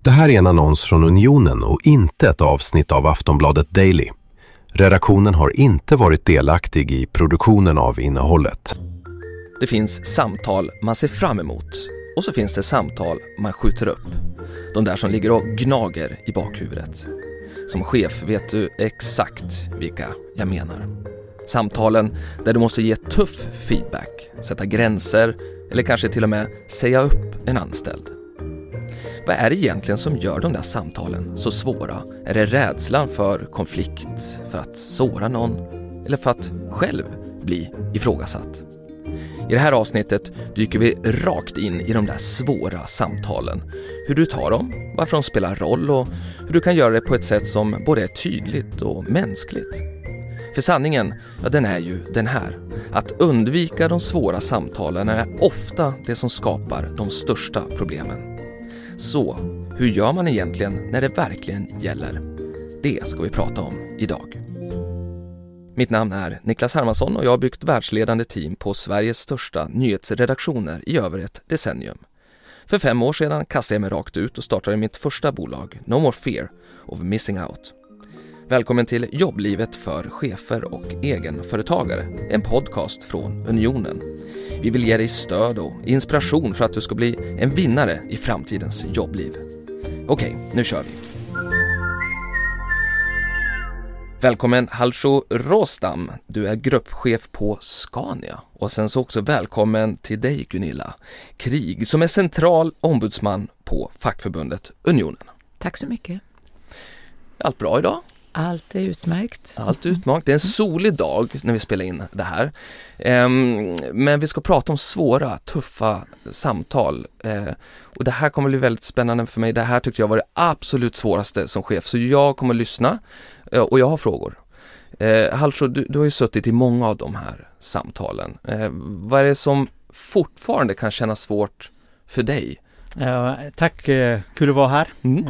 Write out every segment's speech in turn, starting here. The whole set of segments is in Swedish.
Det här är en annons från Unionen och inte ett avsnitt av Aftonbladet Daily. Redaktionen har inte varit delaktig i produktionen av innehållet. Det finns samtal man ser fram emot och så finns det samtal man skjuter upp. De där som ligger och gnager i bakhuvudet. Som chef vet du exakt vilka jag menar. Samtalen där du måste ge tuff feedback, sätta gränser eller kanske till och med säga upp en anställd. Vad är det egentligen som gör de där samtalen så svåra? Är det rädslan för konflikt, för att såra någon eller för att själv bli ifrågasatt? I det här avsnittet dyker vi rakt in i de där svåra samtalen. Hur du tar dem, varför de spelar roll och hur du kan göra det på ett sätt som både är tydligt och mänskligt. För sanningen, ja, den är ju den här. Att undvika de svåra samtalen är ofta det som skapar de största problemen. Så, hur gör man egentligen när det verkligen gäller? Det ska vi prata om idag. Mitt namn är Niklas Hermansson och jag har byggt världsledande team på Sveriges största nyhetsredaktioner i över ett decennium. För 5 år sedan kastade jag mig rakt ut och startade mitt första bolag, No More Fear of Missing Out. Välkommen till Jobblivet för chefer och egenföretagare, en podcast från Unionen. Vi vill ge dig stöd och inspiration för att du ska bli en vinnare i framtidens jobbliv. Okej, nu kör vi. Välkommen Halcho Rostam, du är gruppchef på Scania. Och sen så också välkommen till dig Gunilla Krig som är central ombudsman på fackförbundet Unionen. Tack så mycket. Allt bra idag? Allt är utmärkt. Allt utmärkt. Det är en solig dag när vi spelar in det här. Men vi ska prata om svåra, tuffa samtal. Och det här kommer bli väldigt spännande för mig. Det här tyckte jag var det absolut svåraste som chef. Så jag kommer lyssna och jag har frågor. Halcho, du har ju suttit i många av de här samtalen. Vad är det som fortfarande kan kännas svårt för dig? Tack, kul att vara här.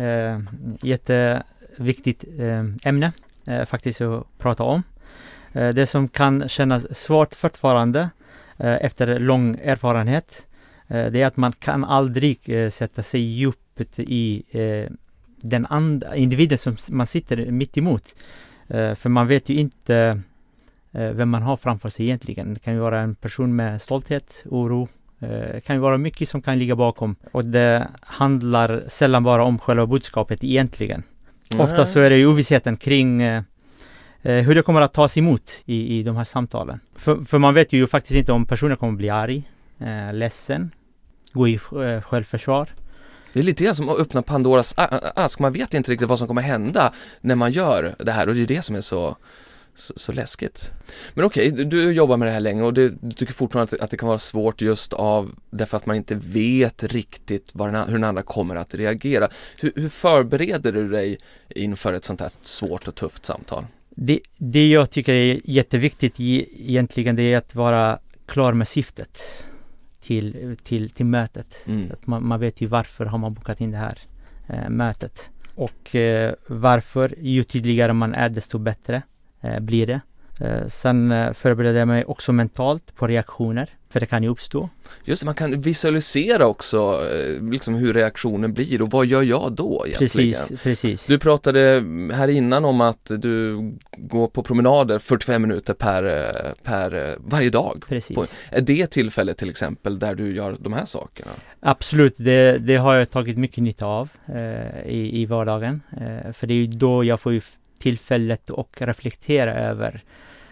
Jätteviktigt ämne faktiskt att prata om. Det som kan kännas svårt fortfarande efter lång erfarenhet, det är att man kan aldrig sätta sig djupt i den andra individen som man sitter mitt emot. För man vet ju inte vem man har framför sig egentligen. Det kan ju vara en person med stolthet, oro. Det kan ju vara mycket som kan ligga bakom. Och det handlar sällan bara om själva budskapet egentligen. Ofta så är det ju ovissheten kring hur det kommer att tas emot i de här samtalen. För man vet ju faktiskt inte om personen kommer bli arg, ledsen, gå i självförsvar. Det är lite grann som att öppna Pandoras ask. Man vet inte riktigt vad som kommer hända när man gör det här. Och det är det som är så läskigt. Men okej, du jobbar med det här länge och du tycker fortfarande att det kan vara svårt just därför att man inte vet riktigt hur den andra kommer att reagera. Hur förbereder du dig inför ett sånt här svårt och tufft samtal? Det jag tycker är jätteviktigt egentligen, det är att vara klar med syftet till mötet. Att man vet ju varför har man bokat in det här mötet. Och varför, ju tydligare man är desto bättre blir det. Sen förbereder jag mig också mentalt på reaktioner, för det kan ju uppstå. Just det, man kan visualisera också liksom hur reaktionen blir och vad gör jag då egentligen? Precis. Du pratade här innan om att du går på promenader 45 minuter per varje dag. Precis. Är det tillfället till exempel där du gör de här sakerna? Absolut, det har jag tagit mycket nytta av i vardagen. För det är ju då jag får ju tillfället och reflektera över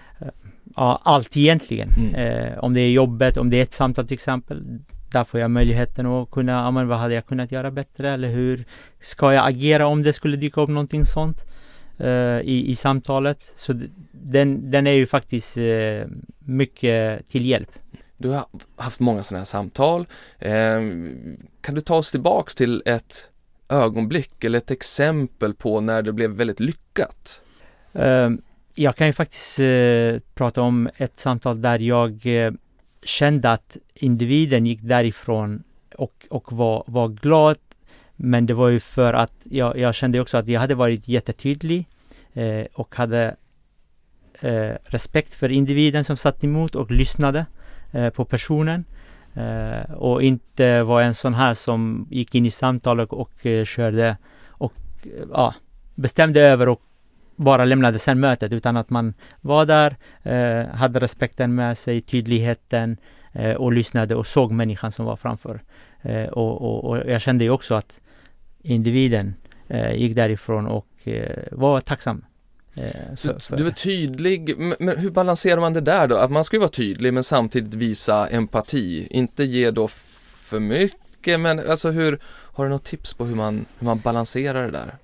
allt egentligen. Om det är jobbet, om det är ett samtal till exempel, där får jag möjligheten att kunna, vad hade jag kunnat göra bättre eller hur ska jag agera om det skulle dyka upp någonting sånt i samtalet. Så den är ju faktiskt mycket till hjälp. Du har haft många sådana här samtal. Kan du ta oss tillbaks till ett ögonblick eller ett exempel på när det blev väldigt lyckat? Jag kan ju faktiskt prata om ett samtal där jag kände att individen gick därifrån och var glad, men det var ju för att jag kände också att jag hade varit jättetydlig och hade respekt för individen som satt emot och lyssnade på personen. Och inte vara en sån här som gick in i samtalet och körde och bestämde över och bara lämnade sen mötet, utan att man var där, hade respekten med sig, tydligheten och lyssnade och såg människan som var framför. Och jag kände ju också att individen gick därifrån och var tacksam. Så du var tydlig, men hur balanserar man det där då? Att man ska ju vara tydlig men samtidigt visa empati, inte ge då för mycket, men alltså har du något tips på hur man balanserar det där?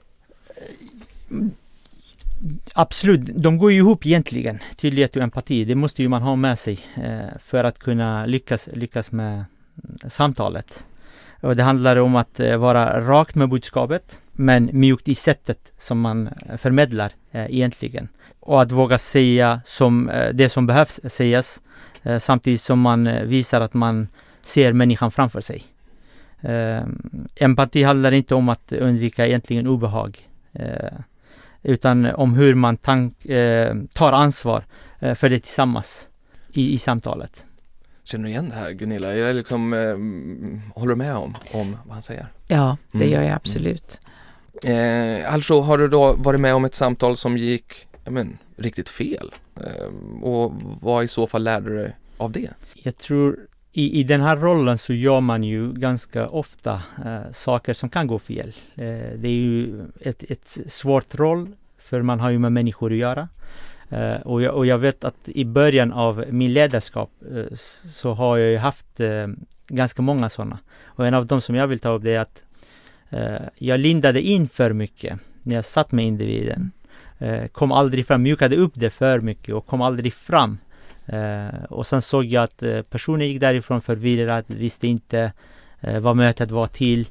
Absolut, de går ju ihop egentligen, tydlighet och empati. Det måste ju man ha med sig för att kunna lyckas med samtalet. Och det handlar om att vara rakt med budskapet, men mjukt i sättet som man förmedlar egentligen. Och att våga säga det som behövs sägas, samtidigt som man visar att man ser människan framför sig. Empati handlar inte om att undvika egentligen obehag, utan om hur man tar ansvar för det tillsammans i samtalet. Känner du igen det här, Gunilla? Jag håller du med om vad han säger? Ja, det gör jag absolut. Alltså har du då varit med om ett samtal som gick riktigt fel? Och vad i så fall lärde du dig av det? Jag tror i den här rollen så gör man ju ganska ofta saker som kan gå fel. Det är ju ett svårt roll, för man har ju med människor att göra. Och jag vet att i början av min ledarskap så har jag ju haft ganska många sådana. Och en av dem som jag vill ta upp, det är att jag lindade in för mycket när jag satt med individen. Kom aldrig fram, mjukade upp det för mycket och kom aldrig fram. Och sen såg jag att personen gick därifrån förvirrad, visste inte vad mötet var till.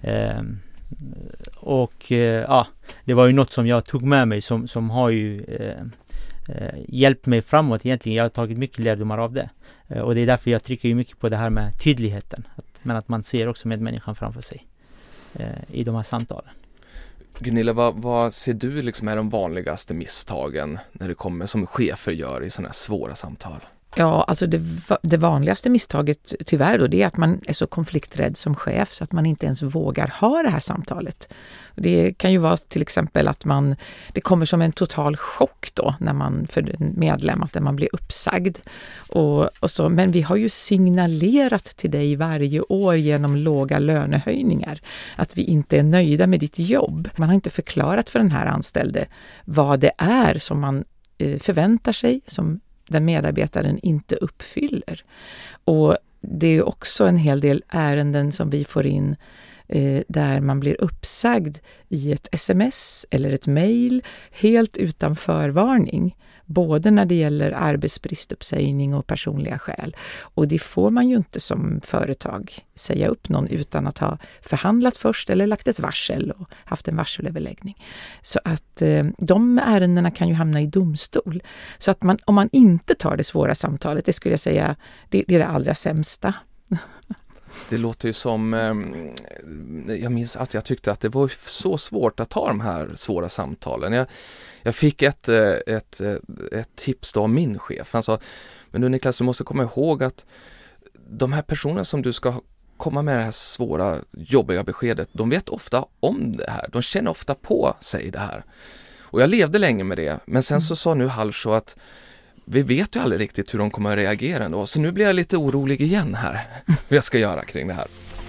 Det var ju något som jag tog med mig som har ju hjälpt mig framåt egentligen. Jag har tagit mycket lärdomar av det. Och det är därför jag trycker ju mycket på det här med tydligheten. Men att man ser också med människan framför sig i de här samtalen. Gunilla, vad ser du är de vanligaste misstagen när det kommer som chefer gör i sådana här svåra samtal? Ja, alltså det vanligaste misstaget tyvärr då, det är att man är så konflikträdd som chef så att man inte ens vågar ha det här samtalet. Det kan ju vara till exempel att det kommer som en total chock då för en medlem att man blir uppsagd. Men vi har ju signalerat till dig varje år genom låga lönehöjningar att vi inte är nöjda med ditt jobb. Man har inte förklarat för den här anställde vad det är som man förväntar sig, som den medarbetaren inte uppfyller. Och det är också en hel del ärenden som vi får in där man blir uppsagd i ett sms eller ett mejl helt utan förvarning. Både när det gäller arbetsbrist, uppsägning och personliga skäl. Och det får man ju inte som företag säga upp någon utan att ha förhandlat först eller lagt ett varsel och haft en varselöverläggning. Så att de ärendena kan ju hamna i domstol. Så att om man inte tar det svåra samtalet, det skulle jag säga, det är det allra sämsta. Det låter ju som, jag minns att jag tyckte att det var så svårt att ta de här svåra samtalen. Jag fick ett tips då av min chef. Han sa, men du Niklas, du måste komma ihåg att de här personerna som du ska komma med det här svåra, jobbiga beskedet, de vet ofta om det här. De känner ofta på sig det här. Och jag levde länge med det. Men sen så sa nu Halsho att vi vet ju aldrig riktigt hur de kommer att reagera ändå. Så nu blir jag lite orolig igen här. Vad jag ska göra kring det här.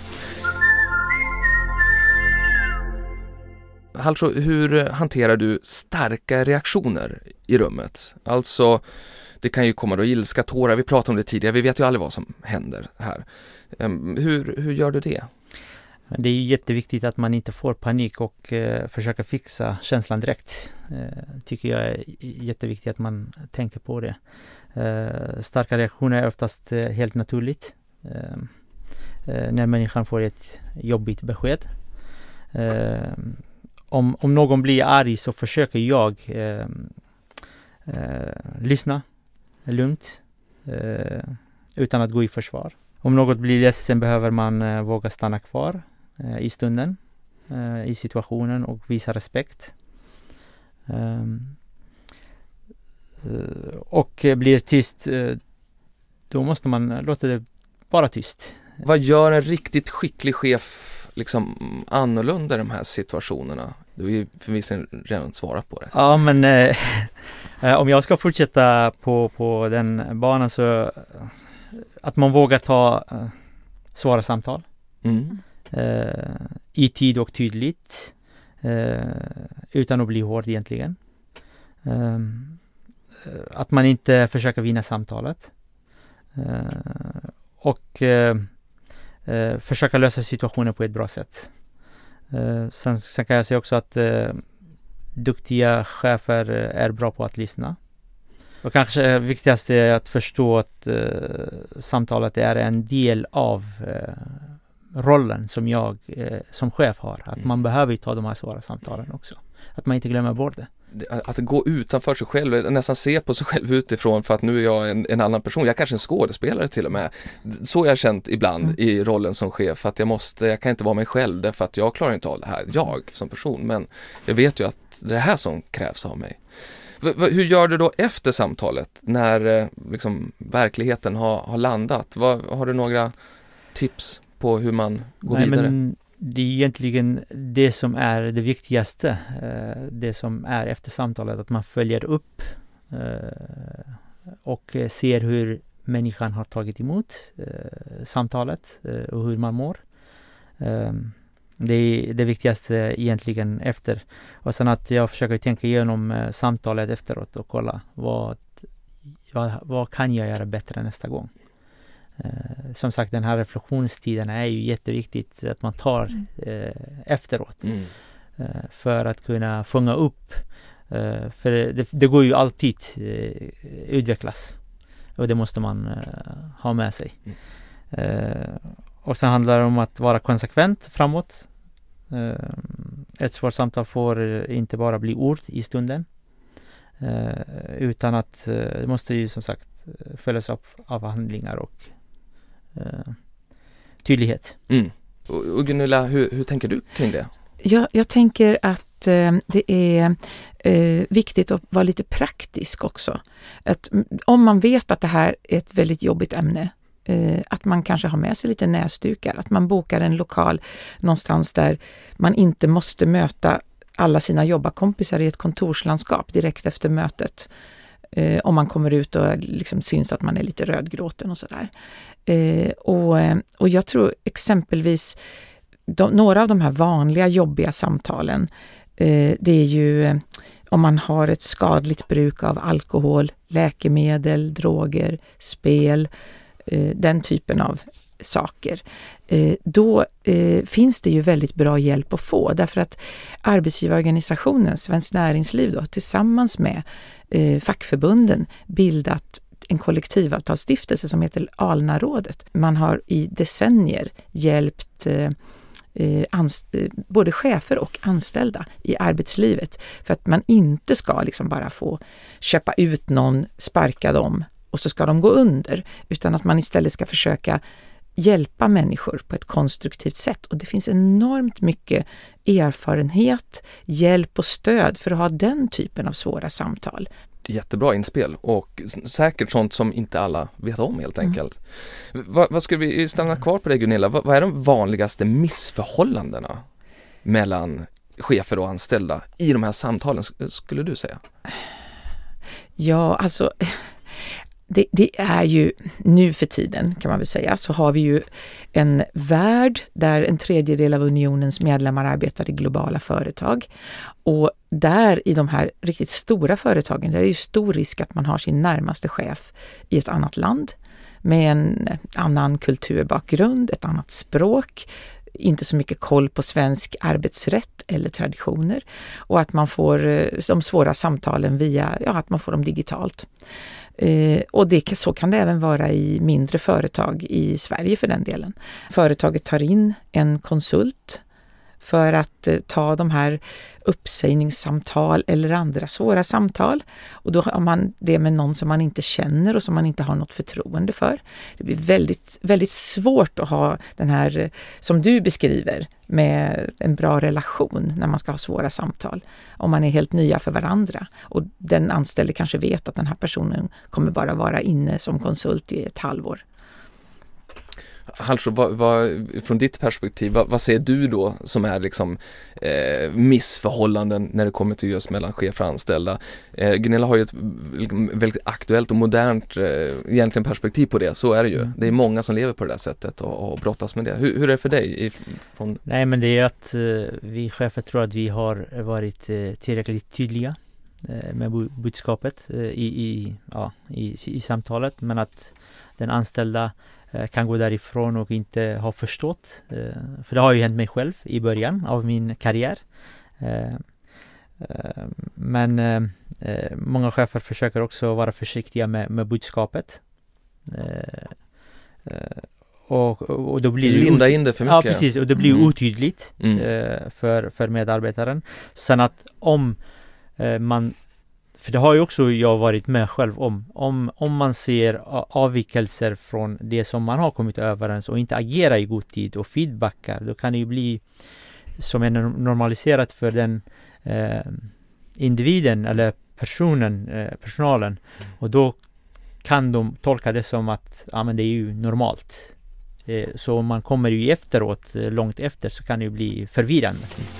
Halsho, hur hanterar du starka reaktioner i rummet? Alltså, det kan ju komma då ilska, tårar. Vi pratade om det tidigare. Vi vet ju aldrig vad som händer här. Hur gör du det? Det är ju jätteviktigt att man inte får panik och försöker fixa känslan direkt. Tycker jag är jätteviktigt att man tänker på det. Starka reaktioner är oftast helt naturligt. När människan får ett jobbigt besked. Om någon blir arg så försöker jag lyssna lugnt utan att gå i försvar. Om något blir ledsen behöver man våga stanna kvar i stunden, i situationen och visa respekt. Och blir tyst, då måste man låta det bara tyst. Vad gör en riktigt skicklig chef liksom annorlunda i de här situationerna? Du har ju förvisso redan svarat på det. Ja, men om jag ska fortsätta på den banan, så att man vågar ta svåra samtal i tid och tydligt, utan att bli hård egentligen. Att man inte försöker vinna samtalet, och försöka lösa situationen på ett bra sätt. Sen kan jag säga också att duktiga chefer är bra på att lyssna. Och kanske viktigast är att förstå att samtalet är en del av rollen som jag som chef har. Att man behöver ta de här svåra samtalen också. Att man inte glömmer bort det. Att gå utanför sig själv, nästan se på sig själv utifrån, för att nu är jag en annan person. Jag är kanske en skådespelare till och med. Så har jag känt ibland i rollen som chef, att jag kan inte vara mig själv därför att jag klarar inte av det här, jag som person. Men jag vet ju att det är det här som krävs av mig. Hur gör du då efter samtalet när liksom verkligheten har landat? Har du några tips på hur man går vidare? Men det är egentligen det som är det viktigaste, det som är efter samtalet, att man följer upp och ser hur människan har tagit emot samtalet och hur man mår. Det är det viktigaste egentligen efter. Och sen att jag försöker tänka igenom samtalet efteråt och kolla vad kan jag göra bättre nästa gång. Som sagt, den här reflektionstiden är ju jätteviktigt att man tar efteråt för att kunna fånga upp, för det går ju alltid utvecklas, och det måste man ha med sig. Och sen handlar det om att vara konsekvent framåt. Ett svårt samtal får inte bara bli ord i stunden, utan att det måste ju som sagt följas upp av handlingar och tydlighet. Och Gunilla, hur tänker du kring det? Jag tänker att det är viktigt att vara lite praktisk också. Att om man vet att det här är ett väldigt jobbigt ämne, att man kanske har med sig lite näsdukar, att man bokar en lokal någonstans där man inte måste möta alla sina jobbarkompisar i ett kontorslandskap direkt efter mötet. Om man kommer ut och liksom syns att man är lite rödgråten och sådär. Och jag tror exempelvis några av de här vanliga jobbiga samtalen, det är ju om man har ett skadligt bruk av alkohol, läkemedel, droger, spel, den typen av saker. Då finns det ju väldigt bra hjälp att få, därför att arbetsgivarorganisationen Svenskt Näringsliv då, tillsammans med fackförbunden bildat en kollektivavtalsstiftelse som heter Alnarådet. Man har i decennier hjälpt både chefer och anställda i arbetslivet för att man inte ska liksom bara få köpa ut någon, sparka dem och så ska de gå under, utan att man istället ska försöka hjälpa människor på ett konstruktivt sätt. Och det finns enormt mycket erfarenhet, hjälp och stöd för att ha den typen av svåra samtal. Jättebra inspel och säkert sånt som inte alla vet om helt enkelt. Vad skulle vi stanna kvar på det, Gunilla? Vad är de vanligaste missförhållandena mellan chefer och anställda i de här samtalen, skulle du säga? Ja, alltså det är ju nu för tiden, kan man väl säga, så har vi ju en värld där en tredjedel av unionens medlemmar arbetar i globala företag. Och där i de här riktigt stora företagen, där är det ju stor risk att man har sin närmaste chef i ett annat land med en annan kulturbakgrund, ett annat språk, inte så mycket koll på svensk arbetsrätt eller traditioner, och att man får de svåra samtalen via, att man får dem digitalt. Och så kan det även vara i mindre företag i Sverige för den delen. Företaget tar in en konsult för att ta de här uppsägningssamtal eller andra svåra samtal. Och då har man det med någon som man inte känner och som man inte har något förtroende för. Det blir väldigt, väldigt svårt att ha den här, som du beskriver, med en bra relation när man ska ha svåra samtal. Om man är helt nya för varandra. Och den anställde kanske vet att den här personen kommer bara vara inne som konsult i ett halvår. Halsho, från ditt perspektiv, vad ser du då som är liksom missförhållanden när det kommer till just mellan chefer och anställda? Gunilla har ju ett väldigt aktuellt och modernt egentligen perspektiv på det, så är det ju. Det är många som lever på det där sättet och brottas med det. Hur är det för dig? Nej, men det är att vi chefer tror att vi har varit tillräckligt tydliga med budskapet i samtalet, men att den anställda kan gå därifrån och inte ha förstått. För det har ju hänt mig själv i början av min karriär. Men många chefer försöker också vara försiktiga med budskapet. Och då blir linda in det för mycket. Ja, precis. Och det blir otydligt för medarbetaren. Sen att om man, för det har ju också jag varit med själv om man ser avvikelser från det som man har kommit överens och inte agerar i god tid och feedbackar, då kan det ju bli som är normaliserat för den individen eller personalen, och då kan de tolka det som att men det är ju normalt. Så om man kommer ju efteråt, långt efter, så kan det ju bli förvirrande.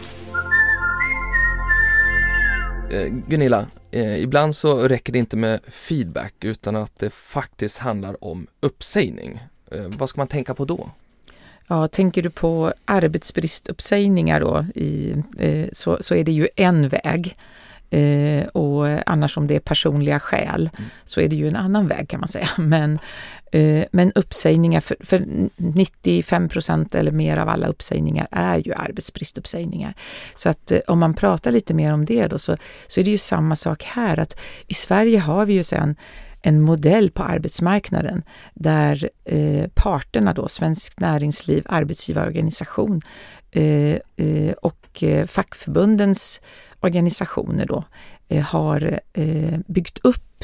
Gunilla, ibland så räcker det inte med feedback utan att det faktiskt handlar om uppsägning. Vad ska man tänka på då? Ja, tänker du på arbetsbristuppsägningar då, så är det ju en väg. Och annars om det är personliga skäl så är det ju en annan väg, kan man säga. Men uppsägningar, för 95% eller mer av alla uppsägningar är ju arbetsbristuppsägningar. Så att om man pratar lite mer om det då, så är det ju samma sak här, att i Sverige har vi ju sedan en modell på arbetsmarknaden där parterna då, Svensk Näringsliv, arbetsgivarorganisation och fackförbundens organisationer då har byggt upp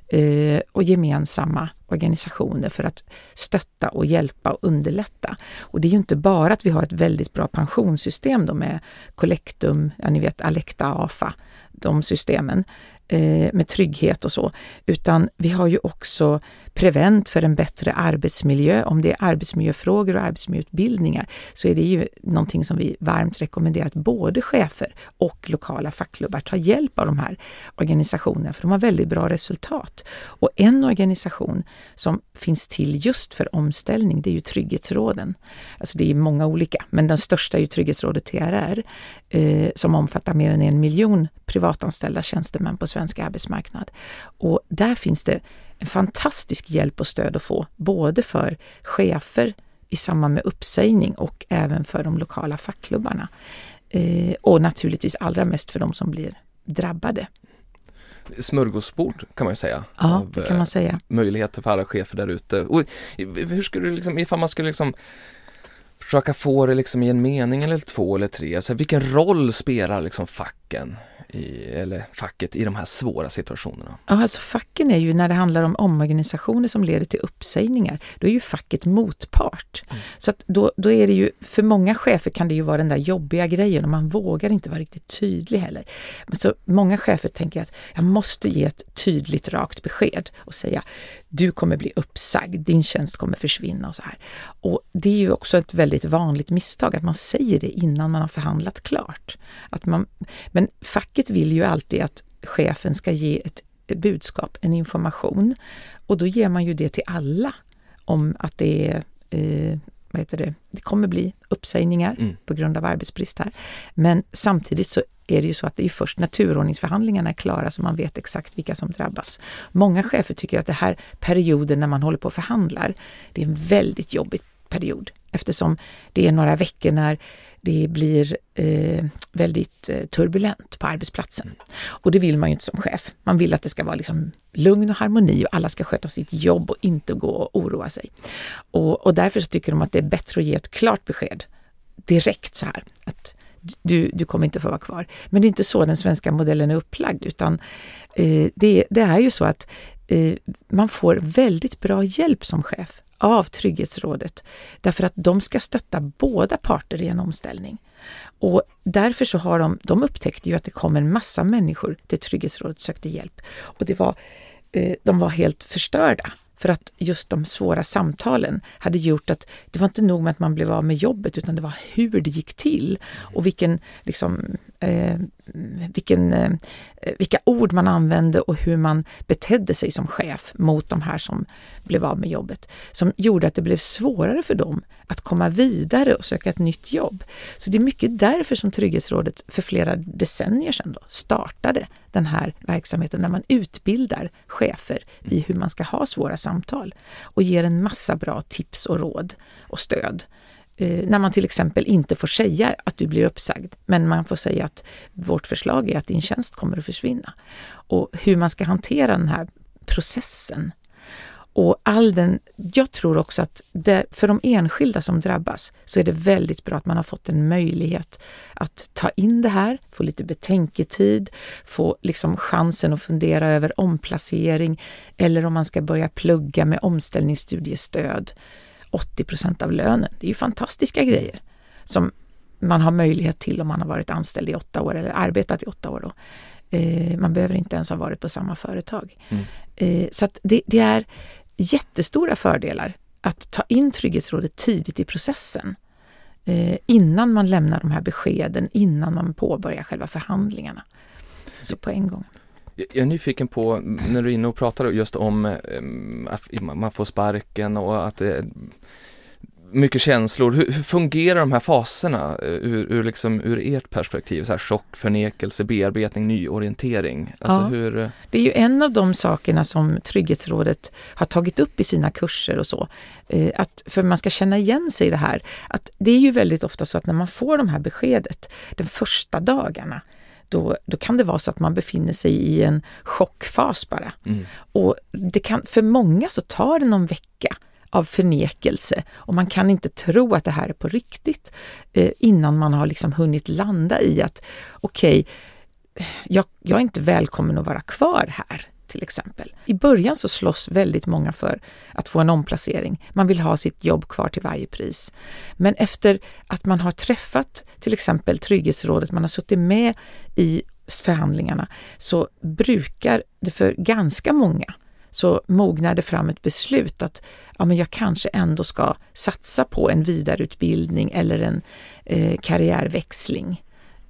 och gemensamma organisationer för att stötta och hjälpa och underlätta. Och det är ju inte bara att vi har ett väldigt bra pensionssystem då med Collectum, ni vet Alecta, AFA, de systemen med trygghet och så, utan vi har ju också Prevent för en bättre arbetsmiljö. Om det är arbetsmiljöfrågor och arbetsmiljöutbildningar så är det ju någonting som vi varmt rekommenderar att både chefer och lokala fackklubbar tar hjälp av de här organisationerna, för de har väldigt bra resultat. Och en organisation som finns till just för omställning, det är ju Trygghetsråden. Alltså det är många olika, men den största är ju Trygghetsrådet TRR som omfattar mer än 1 miljon privatanställda tjänstemän på svensk arbetsmarknad. Och där finns det en fantastisk hjälp och stöd att få, både för chefer i samband med uppsägning och även för de lokala fackklubbarna. Och naturligtvis allra mest för de som blir drabbade. Smörgåsbord kan man ju säga. Ja, det kan man säga. Möjligheter för alla chefer där ute. Och hur skulle du liksom, ifall man skulle liksom försöka få det liksom i en mening eller 2 eller 3, alltså vilken roll spelar liksom facken facket i de här svåra situationerna? Ja, alltså facken är ju, när det handlar om omorganisationer som leder till uppsägningar, då är ju facket motpart. Så att då är det ju, för många chefer kan det ju vara den där jobbiga grejen och man vågar inte vara riktigt tydlig heller. Men så många chefer tänker att jag måste ge ett tydligt, rakt besked och säga du kommer bli uppsagd, din tjänst kommer försvinna och så här. Och det är ju också ett väldigt vanligt misstag att man säger det innan man har förhandlat klart. Men facket vill ju alltid att chefen ska ge ett budskap, en information, och då ger man ju det till alla om att det är det kommer bli uppsägningar på grund av arbetsbrist här. Men samtidigt så är det ju så att det är först när turordningsförhandlingarna är klara som man vet exakt vilka som drabbas. Många chefer tycker att det här perioden när man håller på och förhandlar, det är en väldigt jobbig period, eftersom det är några veckor när det blir väldigt turbulent på arbetsplatsen. Och det vill man ju inte som chef. Man vill att det ska vara liksom lugn och harmoni och alla ska sköta sitt jobb och inte gå och oroa sig. Och därför så tycker de att det är bättre att ge ett klart besked direkt så här, att du kommer inte få vara kvar. Men det är inte så den svenska modellen är upplagd, utan det är ju så att man får väldigt bra hjälp som chef av Trygghetsrådet, därför att de ska stötta båda parter i en omställning. Och därför så har de upptäckte ju att det kom en massa människor till Trygghetsrådet och sökte hjälp. Och de var helt förstörda För att just de svåra samtalen hade gjort att det var inte nog med att man blev av med jobbet, utan det var hur det gick till och vilka ord man använde och hur man betedde sig som chef mot de här som blev av med jobbet, som gjorde att det blev svårare för dem att komma vidare och söka ett nytt jobb. Så det är mycket därför som Trygghetsrådet för flera decennier sedan då startade den här verksamheten, när man utbildar chefer i hur man ska ha svåra samtal och ger en massa bra tips och råd och stöd. När man till exempel inte får säga att du blir uppsagd, men man får säga att vårt förslag är att din tjänst kommer att försvinna. Och hur man ska hantera den här processen. Och jag tror också att för de enskilda som drabbas så är det väldigt bra att man har fått en möjlighet att ta in det här, få lite betänketid, få liksom chansen att fundera över omplacering eller om man ska börja plugga med omställningsstudiestöd. 80% av lönen. Det är ju fantastiska grejer som man har möjlighet till om man har varit anställd i 8 år eller arbetat i 8 år. Då. Man behöver inte ens ha varit på samma företag. Så att det är jättestora fördelar att ta in Trygghetsrådet tidigt i processen. Innan man lämnar de här beskeden, innan man påbörjar själva förhandlingarna. Så på en gång. Jag är nyfiken på, när du är inne och pratar just om att man får sparken och att det är mycket känslor. Hur fungerar de här faserna ur ert perspektiv? Så här chock, förnekelse, bearbetning, nyorientering. Alltså Det är ju en av de sakerna som Trygghetsrådet har tagit upp i sina kurser och så. För man ska känna igen sig i det här. Att det är ju väldigt ofta så att när man får de här beskedet de första dagarna, då kan det vara så att man befinner sig i en chockfas bara. Och för många så tar det någon vecka av förnekelse och man kan inte tro att det här är på riktigt innan man har liksom hunnit landa i att okej, jag är inte välkommen att vara kvar här till exempel. I början så slåss väldigt många för att få en omplacering. Man vill ha sitt jobb kvar till varje pris. Men efter att man har träffat till exempel Trygghetsrådet, man har suttit med i förhandlingarna, så brukar det för ganska många så mognar det fram ett beslut att men jag kanske ändå ska satsa på en vidareutbildning eller en karriärväxling.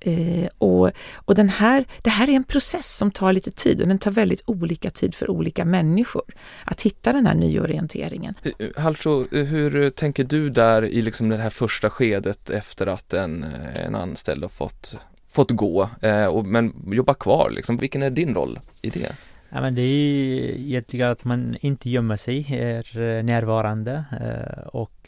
Och det här är en process som tar lite tid och den tar väldigt olika tid för olika människor att hitta den här nyorienteringen. Halcho, hur tänker du där i liksom det här första skedet efter att en anställd har fått gå men jobba kvar? Liksom, vilken är din roll i det? Ja, men det är egentligen att man inte gömmer sig, är närvarande och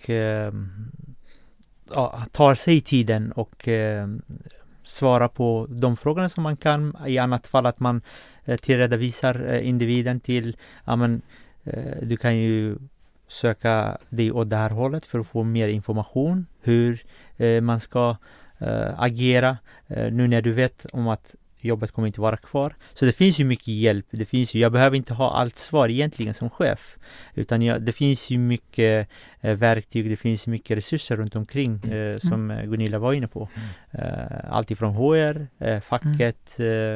tar sig tiden och svara på de frågorna som man kan. I annat fall att man tillrättavisar individen till du kan ju söka dig åt det här hållet för att få mer information hur man ska agera nu när du vet om att jobbet kommer inte vara kvar. Så det finns ju mycket hjälp. Jag behöver inte ha allt svar egentligen som chef. Utan det finns ju mycket verktyg, det finns mycket resurser runt omkring som Gunilla var inne på. Allt ifrån HR, facket,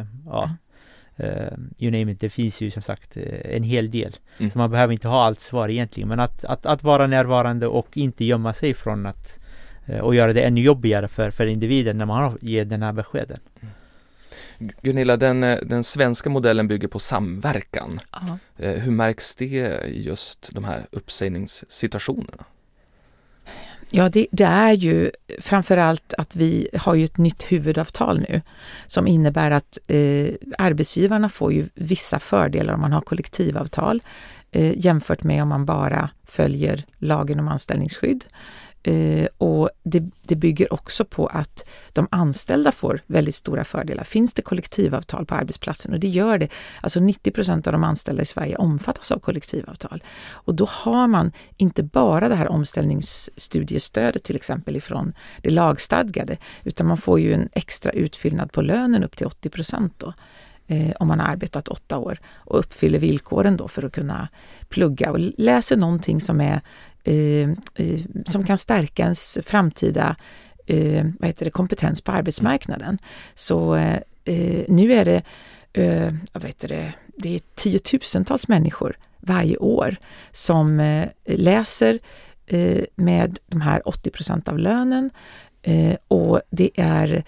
you name it. Det finns ju som sagt en hel del. Så man behöver inte ha allt svar egentligen. Men att vara närvarande och inte gömma sig från att och göra det ännu jobbigare för individen när man har gett den här beskeden. Gunilla, den svenska modellen bygger på samverkan. Hur märks det i just de här uppsägningssituationerna? Ja, det är ju framförallt att vi har ju ett nytt huvudavtal nu som innebär att arbetsgivarna får ju vissa fördelar om man har kollektivavtal jämfört med om man bara följer lagen om anställningsskydd. Och det bygger också på att de anställda får väldigt stora fördelar. Finns det kollektivavtal på arbetsplatsen, och det gör det, alltså 90% av de anställda i Sverige omfattas av kollektivavtal. Och då har man inte bara det här omställningsstudiestödet till exempel ifrån det lagstadgade, utan man får ju en extra utfyllnad på lönen upp till 80% då. Om man har arbetat 8 år och uppfyller villkoren då för att kunna plugga och läser någonting som är som kan stärka ens framtida kompetens på arbetsmarknaden. Så nu är det det är tiotusentals människor varje år som läser med de här 80% av lönen, och det är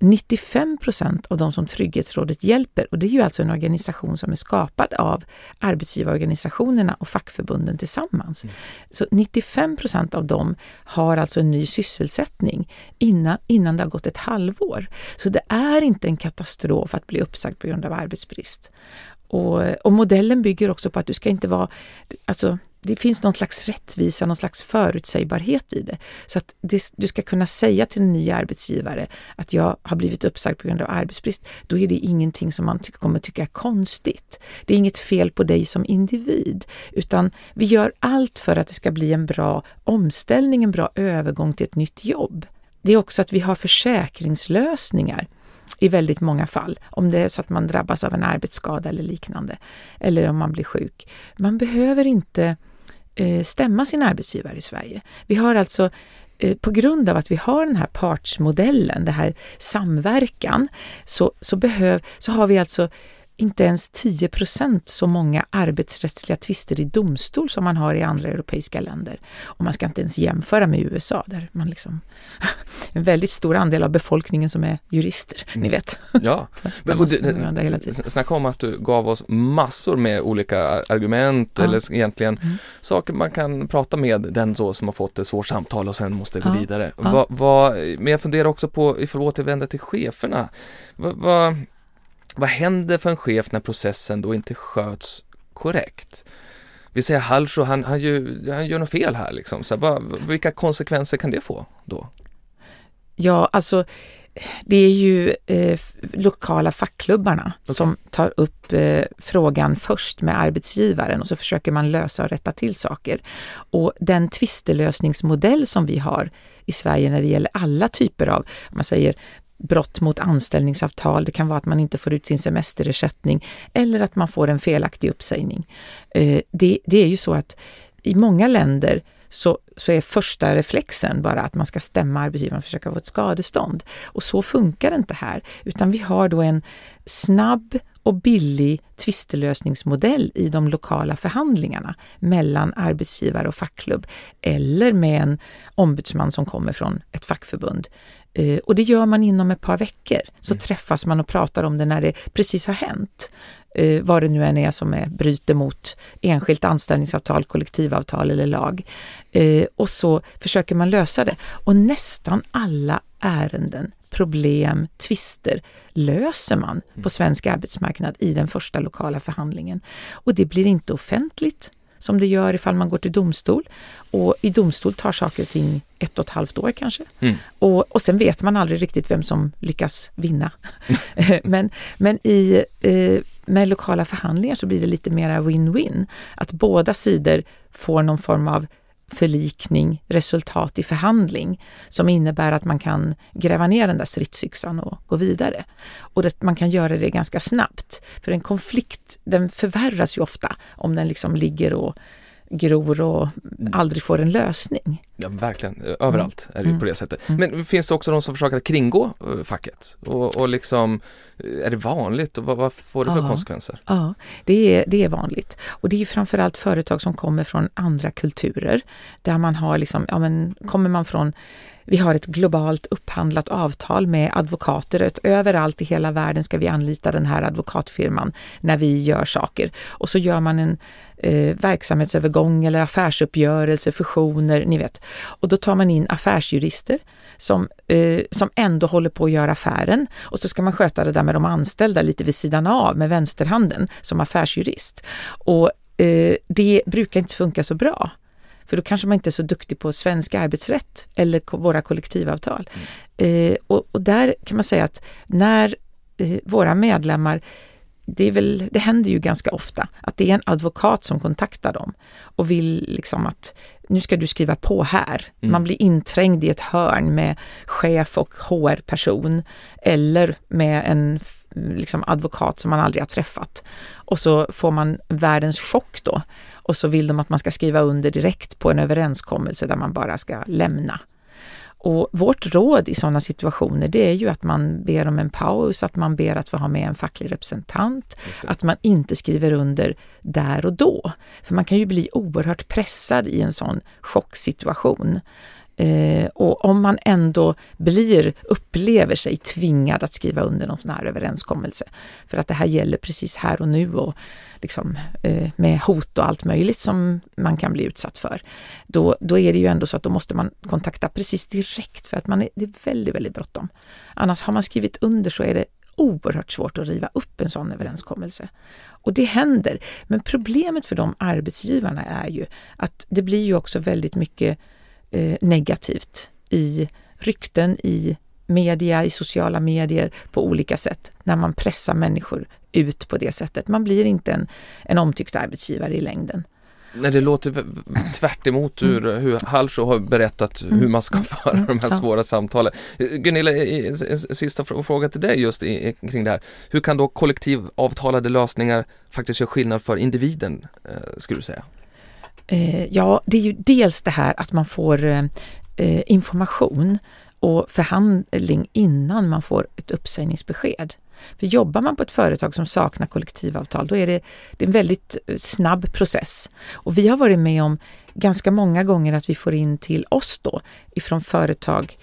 95% av de som Trygghetsrådet hjälper, och det är ju alltså en organisation som är skapad av arbetsgivarorganisationerna och fackförbunden tillsammans. Så 95% av dem har alltså en ny sysselsättning innan det har gått ett halvår. Så det är inte en katastrof att bli uppsagd på grund av arbetsbrist. Och modellen bygger också på att du ska inte vara, alltså det finns någon slags rättvisa, någon slags förutsägbarhet i det. Så att du ska kunna säga till en ny arbetsgivare att jag har blivit uppsagd på grund av arbetsbrist. Då är det ingenting som man kommer tycka är konstigt. Det är inget fel på dig som individ, utan vi gör allt för att det ska bli en bra omställning, en bra övergång till ett nytt jobb. Det är också att vi har försäkringslösningar i väldigt många fall, om det är så att man drabbas av en arbetsskada eller liknande, eller om man blir sjuk. Man behöver inte stämma sin arbetsgivare i Sverige. Vi har alltså, på grund av att vi har den här partsmodellen, det här samverkan, så har vi alltså inte ens 10% så många arbetsrättsliga tvister i domstol som man har i andra europeiska länder. Och man ska inte ens jämföra med USA, där man liksom en väldigt stor andel av befolkningen som är jurister, ni vet. Ja, snacka om att du gav oss massor med olika argument eller egentligen saker man kan prata med den så som har fått ett svårt samtal och sen måste gå vidare. Men jag funderar också på, ifall vi återvänder till cheferna, vad händer för en chef när processen då inte sköts korrekt? Vi säger Halsho, han gör något fel här liksom. Så vilka konsekvenser kan det få då? Ja, alltså det är ju lokala fackklubbarna som tar upp frågan först med arbetsgivaren, och så försöker man lösa och rätta till saker. Och den tvistelösningsmodell som vi har i Sverige när det gäller alla typer av, man säger, brott mot anställningsavtal, det kan vara att man inte får ut sin semesterersättning eller att man får en felaktig uppsägning. Det är ju så att i många länder så är första reflexen bara att man ska stämma arbetsgivaren och försöka få ett skadestånd. Och så funkar det inte här, utan vi har då en snabb och billig tvistelösningsmodell i de lokala förhandlingarna mellan arbetsgivare och fackklubb, eller med en ombudsman som kommer från ett fackförbund. Och det gör man inom ett par veckor. Så träffas man och pratar om det när det precis har hänt. Vad det nu än är som bryter mot enskilt anställningsavtal, kollektivavtal eller lag. Och så försöker man lösa det. Och nästan alla ärenden, problem, tvister löser man på svensk arbetsmarknad i den första lokala förhandlingen. Och det blir inte offentligt som det gör ifall man går till domstol. Och i domstol tar saker och ting 1,5 år kanske. Och sen vet man aldrig riktigt vem som lyckas vinna. men med lokala förhandlingar så blir det lite mer win-win. Att båda sidor får någon form av förlikning, resultat i förhandling som innebär att man kan gräva ner den där stridsyxan och gå vidare. Och man kan göra det ganska snabbt. För en konflikt, den förvärras ju ofta om den liksom ligger och gror och aldrig får en lösning. Ja, verkligen. Överallt är det ju på det sättet. Men finns det också de som försöker kringgå facket? Och liksom, är det vanligt? Och vad får det för konsekvenser? Ja, det är vanligt. Och det är ju framförallt företag som kommer från andra kulturer. Där man har liksom, kommer man från, vi har ett globalt upphandlat avtal med advokater. Överallt i hela världen ska vi anlita den här advokatfirman när vi gör saker. Och så gör man en verksamhetsövergång eller affärsuppgörelse, fusioner, ni vet. Och då tar man in affärsjurister som ändå håller på att göra affären, och så ska man sköta det där med de anställda lite vid sidan av med vänsterhanden som affärsjurist. Och det brukar inte funka så bra. För då kanske man inte är så duktig på svensk arbetsrätt eller våra kollektivavtal. Och där kan man säga att när våra medlemmar, det händer ju ganska ofta att det är en advokat som kontaktar dem och vill liksom att nu ska du skriva på här. Man blir inträngd i ett hörn med chef och HR-person eller med en liksom advokat som man aldrig har träffat. Och så får man världens chock då. Och så vill de att man ska skriva under direkt på en överenskommelse där man bara ska lämna. Och vårt råd i sådana situationer, det är ju att man ber om en paus, att man ber att få ha med en facklig representant, att man inte skriver under där och då. För man kan ju bli oerhört pressad i en sån chocksituation. Och om man ändå upplever sig tvingad att skriva under någon sån här överenskommelse, för att det här gäller precis här och nu och liksom, med hot och allt möjligt som man kan bli utsatt för, då är det ju ändå så att då måste man kontakta precis direkt, för att det är väldigt, väldigt bråttom. Annars har man skrivit under så är det oerhört svårt att riva upp en sån överenskommelse. Och det händer. Men problemet för de arbetsgivarna är ju att det blir ju också väldigt mycket negativt i rykten, i media, i sociala medier på olika sätt när man pressar människor ut på det sättet. Man blir inte en omtyckt arbetsgivare i längden. Nej, det låter tvärt emot hur Halsho har berättat hur man ska föra de här svåra samtalen. Gunilla, en sista fråga till dig just kring det här. Hur kan då kollektivavtalade lösningar faktiskt göra skillnad för individen, skulle du säga? Ja, det är ju dels det här att man får information och förhandling innan man får ett uppsägningsbesked. För jobbar man på ett företag som saknar kollektivavtal, då är det en väldigt snabb process. Och vi har varit med om ganska många gånger att vi får in till oss då ifrån företag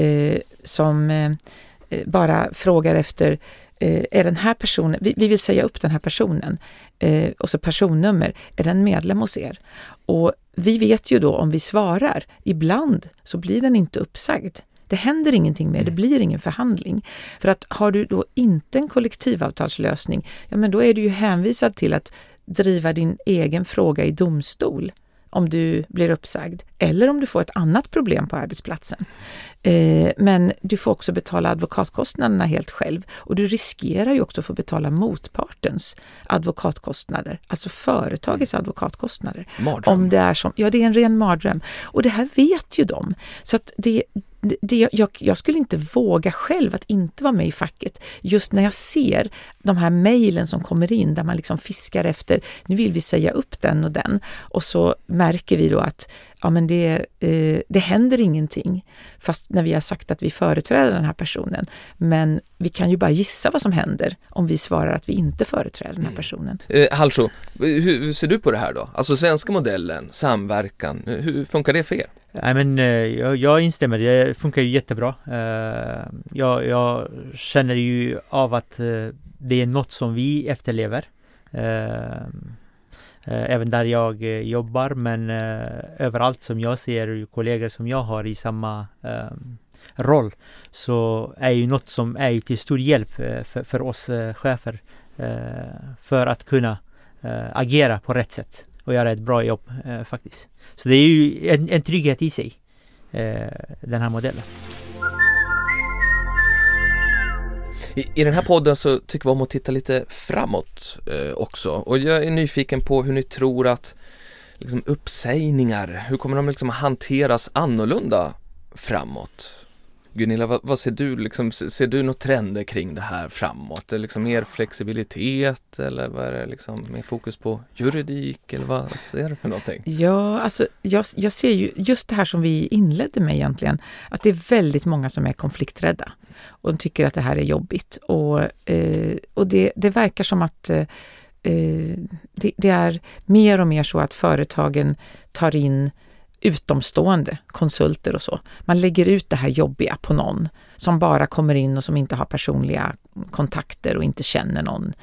som bara frågar efter är den här personen, vi vill säga upp den här personen och så personnummer, är den medlem hos er? Och vi vet ju då om vi svarar, ibland så blir den inte uppsagd. Det händer ingenting med, det blir ingen förhandling. För att har du då inte en kollektivavtalslösning, ja men då är du ju hänvisad till att driva din egen fråga i domstol om du blir uppsagd eller om du får ett annat problem på arbetsplatsen. Men du får också betala advokatkostnaderna helt själv, och du riskerar ju också att få betala motpartens advokatkostnader, alltså företagets advokatkostnader. Mardröm. Om det är som, ja, det är en ren mardröm. Och det här vet ju de. Så att jag skulle inte våga själv att inte vara med i facket just när jag ser de här mejlen som kommer in där man liksom fiskar efter, nu vill vi säga upp den och den, och så märker vi då att ja, men det händer ingenting fast när vi har sagt att vi företräder den här personen, men vi kan ju bara gissa vad som händer om vi svarar att vi inte företräder den här personen. Halsho, hur ser du på det här då? Alltså svenska modellen, samverkan, hur funkar det för er? Nej, men jag instämmer, det funkar ju jättebra. Jag känner ju av att det är något som vi efterlever. Även där jag jobbar, men överallt som jag ser kollegor som jag har i samma roll, så är ju något som är till stor hjälp för oss chefer för att kunna agera på rätt sätt och göra ett bra jobb faktiskt. Så det är ju en trygghet i sig, den här modellen. I den här podden så tycker vi om att titta lite framåt också. Och jag är nyfiken på hur ni tror att liksom, uppsägningar, hur kommer de liksom hanteras annorlunda framåt? Gunilla, vad ser du? Liksom, ser du några trender kring det här framåt? Är det liksom mer flexibilitet eller vad är det liksom, mer fokus på juridik eller vad ser du för någonting? Ja, alltså jag ser ju just det här som vi inledde med egentligen, att det är väldigt många som är konflikträdda och de tycker att det här är jobbigt, och det verkar som att det är mer och mer så att företagen tar in utomstående konsulter och så. Man lägger ut det här jobbiga på någon som bara kommer in och som inte har personliga kontakter och inte känner någon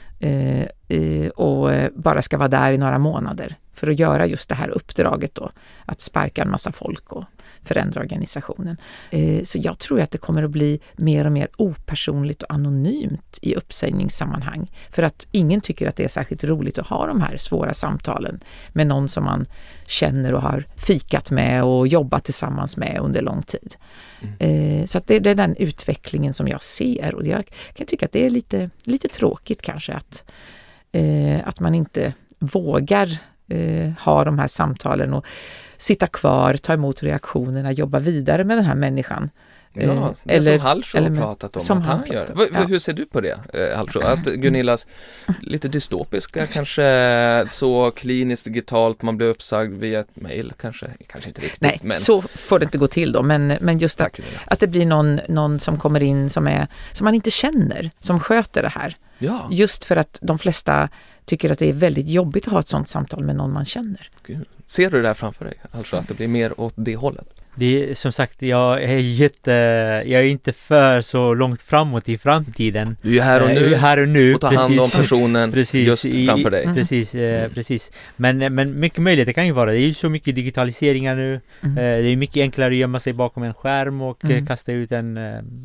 och bara ska vara där i några månader för att göra just det här uppdraget då, att sparka en massa folk och förändra organisationen. Så jag tror att det kommer att bli mer och mer opersonligt och anonymt i uppsägningssammanhang, för att ingen tycker att det är särskilt roligt att ha de här svåra samtalen med någon som man känner och har fikat med och jobbat tillsammans med under lång tid. Så att det är den utvecklingen som jag ser, och jag kan tycka att det är lite tråkigt kanske att man inte vågar ha de här samtalen och sitta kvar, ta emot reaktionerna, jobba vidare med den här människan Ja, det som Halsho har pratat om att han gör. Hur ser du på det, Halsho? Att Gunillas lite dystopiska, kanske så kliniskt digitalt, man blir uppsagd via ett mejl, kanske inte riktigt. Nej, men så får det inte gå till då, men just att det blir någon som kommer in som man inte känner, som sköter det här. Ja. Just för att de flesta tycker att det är väldigt jobbigt att ha ett sånt samtal med någon man känner. Gud. Ser du det där framför dig? Alltså att det blir mer åt det hållet? Det är, som sagt, jag är inte för så långt framåt i framtiden. Du är här och nu och tar hand om personen just framför dig. Precis. Men mycket möjligt det kan ju vara. Det är ju så mycket digitaliseringar nu. Det är mycket enklare att gömma sig bakom en skärm och kasta ut en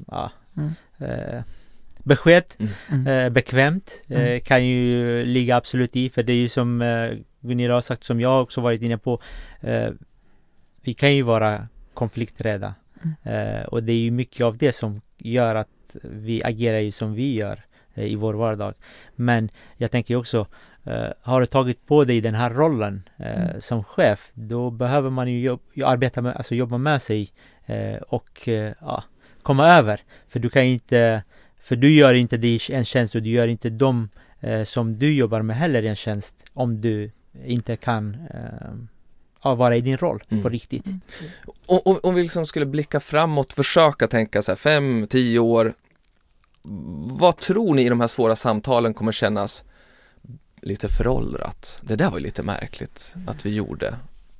besked. Bekvämt kan ju ligga absolut i, för det är ju som Gunilla har sagt, som jag också varit inne på, vi kan ju vara konflikträdda och det är ju mycket av det som gör att vi agerar ju som vi gör i vår vardag. Men jag tänker också, har du tagit på dig den här rollen som chef, då behöver man ju jobba med sig och komma över, för du kan inte, för du gör inte dig en tjänst och du gör inte dem som du jobbar med heller en tjänst om du inte kan vara i din roll på riktigt. Och om vi liksom skulle blicka framåt, försöka tänka så här 5-10 år, vad tror ni i de här svåra samtalen kommer kännas lite föråldrat? Det där var ju lite märkligt att vi gjorde.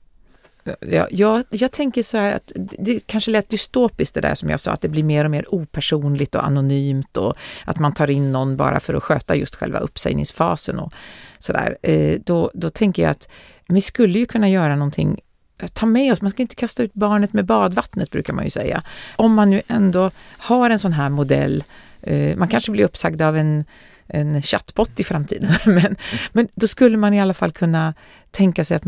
Jag tänker så här att det kanske lät dystopiskt det där som jag sa, att det blir mer och mer opersonligt och anonymt och att man tar in någon bara för att sköta just själva uppsägningsfasen och sådär. Då tänker jag att vi skulle ju kunna göra någonting, ta med oss, man ska inte kasta ut barnet med badvattnet brukar man ju säga. Om man nu ändå har en sån här modell, man kanske blir uppsagd av en chattbot i framtiden. Men då skulle man i alla fall kunna tänka sig att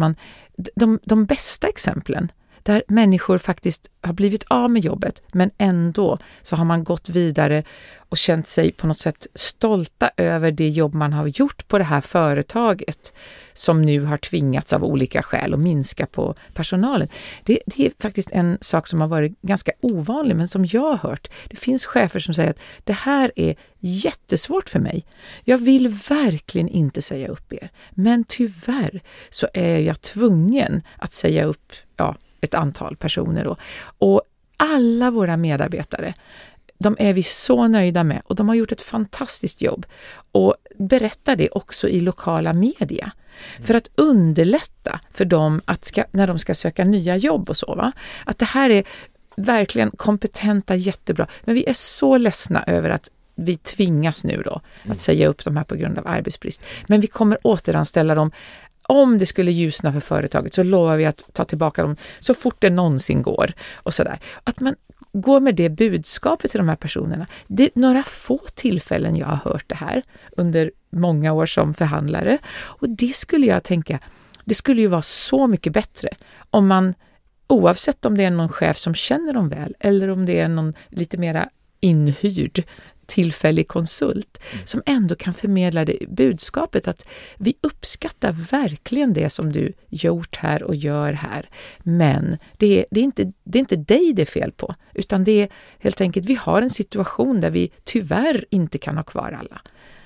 de bästa exemplen där människor faktiskt har blivit av med jobbet, men ändå så har man gått vidare och känt sig på något sätt stolta över det jobb man har gjort på det här företaget som nu har tvingats av olika skäl att minska på personalen. Det är faktiskt en sak som har varit ganska ovanlig, men som jag har hört. Det finns chefer som säger att det här är jättesvårt för mig. Jag vill verkligen inte säga upp er, men tyvärr så är jag tvungen att säga upp ett antal personer då. Och alla våra medarbetare, de är vi så nöjda med och de har gjort ett fantastiskt jobb. Och berätta det också i lokala media. För att underlätta för dem när de ska söka nya jobb och så. Va? Att det här är verkligen kompetenta, jättebra. Men vi är så ledsna över att vi tvingas nu då att säga upp de här på grund av arbetsbrist. Men vi kommer återanställa dem. Om det skulle ljusna för företaget så lovar vi att ta tillbaka dem så fort det någonsin går. Och sådär. Att man går med det budskapet till de här personerna. Det är några få tillfällen jag har hört det här under många år som förhandlare. Och det skulle jag tänka, det skulle ju vara så mycket bättre om man, oavsett om det är någon chef som känner dem väl eller om det är någon lite mera inhyrd tillfällig konsult som ändå kan förmedla det budskapet att vi uppskattar verkligen det som du gjort här och gör här. Men det är inte dig det är fel på, utan det är helt enkelt, vi har en situation där vi tyvärr inte kan ha kvar alla.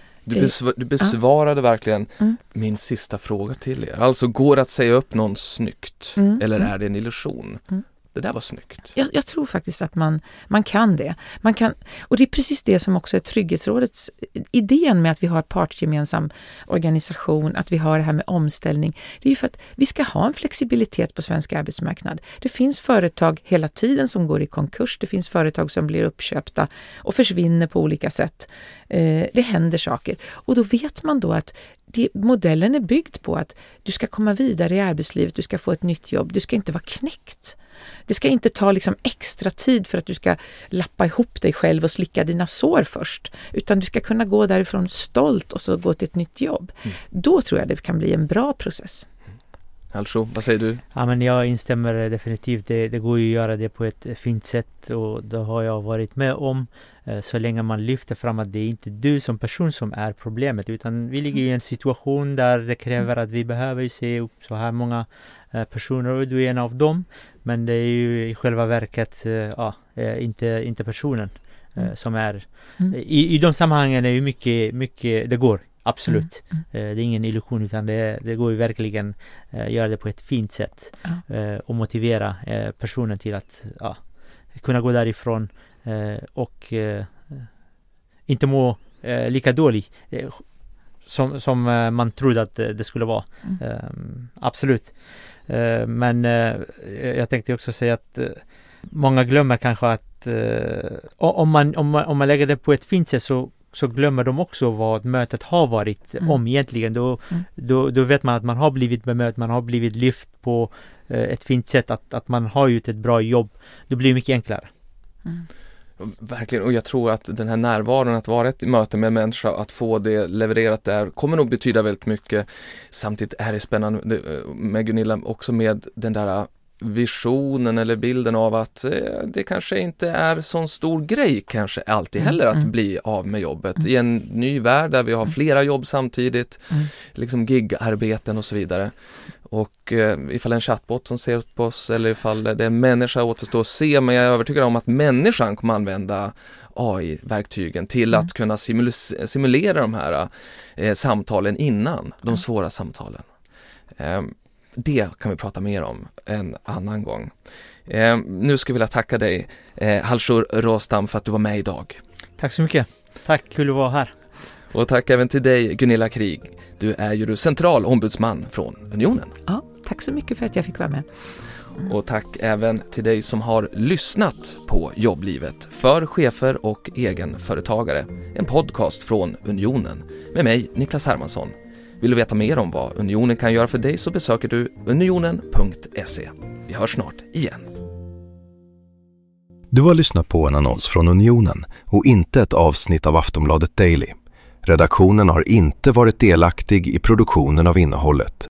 Du besvarade verkligen min sista fråga till er. Alltså, går det att säga upp någon snyggt eller är det en illusion? Det där var snyggt. Jag tror faktiskt att man kan det. Och det är precis det som också är Trygghetsrådets idén med att vi har partsgemensam organisation, att vi har det här med omställning. Det är ju för att vi ska ha en flexibilitet på svensk arbetsmarknad. Det finns företag hela tiden som går i konkurs. Det finns företag som blir uppköpta och försvinner på olika sätt. Det händer saker. Och då vet man då att modellen är byggd på att du ska komma vidare i arbetslivet, du ska få ett nytt jobb, du ska inte vara knäckt. Det ska inte ta liksom extra tid för att du ska lappa ihop dig själv och slicka dina sår först, utan du ska kunna gå därifrån stolt och så gå till ett nytt jobb. Då tror jag det kan bli en bra process. Halsho, vad säger du? Ja, men jag instämmer definitivt. Det går ju att göra det på ett fint sätt och det har jag varit med om. Så länge man lyfter fram att det är inte du som person som är problemet, utan vi ligger i en situation där det kräver att vi behöver se upp så här många personer och du är en av dem. Men det är ju i själva verket inte personen som är... I de sammanhangen är ju mycket det går, absolut. Det är ingen illusion, utan det går ju verkligen göra det på ett fint sätt och motivera personen till att kunna gå därifrån och inte må lika dålig som man trodde att det skulle vara. Absolut. Men jag tänkte också säga att många glömmer kanske att om man lägger det på ett fint sätt så glömmer de också vad mötet har varit om egentligen. Då vet man att man har blivit bemött, man har blivit lyft på ett fint sätt, att man har gjort ett bra jobb. Det blir mycket enklare. Verkligen, och jag tror att den här närvaron, att vara i möte med en människa, att få det levererat där, kommer nog betyda väldigt mycket. Samtidigt är det spännande med Gunilla också med den där visionen eller bilden av att det kanske inte är sån stor grej kanske alltid heller att bli av med jobbet i en ny värld där vi har flera jobb samtidigt, liksom gigarbeten och så vidare. Och ifall en chatbot som ser på oss eller ifall det är en människa återstår att se, men jag är övertygad om att människan kommer använda AI-verktygen till att kunna simulera de här samtalen innan de svåra samtalen. Det kan vi prata mer om en annan gång. Nu ska jag vilja tacka dig, Halshur Rostam, för att du var med idag. Tack så mycket. Tack, kul att vara här. Och tack även till dig, Gunilla Krieg. Du är ju central ombudsman från Unionen. Ja, tack så mycket för att jag fick vara med. Och tack även till dig som har lyssnat på Jobblivet för chefer och egenföretagare. En podcast från Unionen med mig, Niklas Hermansson. Vill du veta mer om vad Unionen kan göra för dig så besöker du unionen.se. Vi hörs snart igen. Du har lyssnat på en annons från Unionen och inte ett avsnitt av Aftonbladet Daily. Redaktionen har inte varit delaktig i produktionen av innehållet.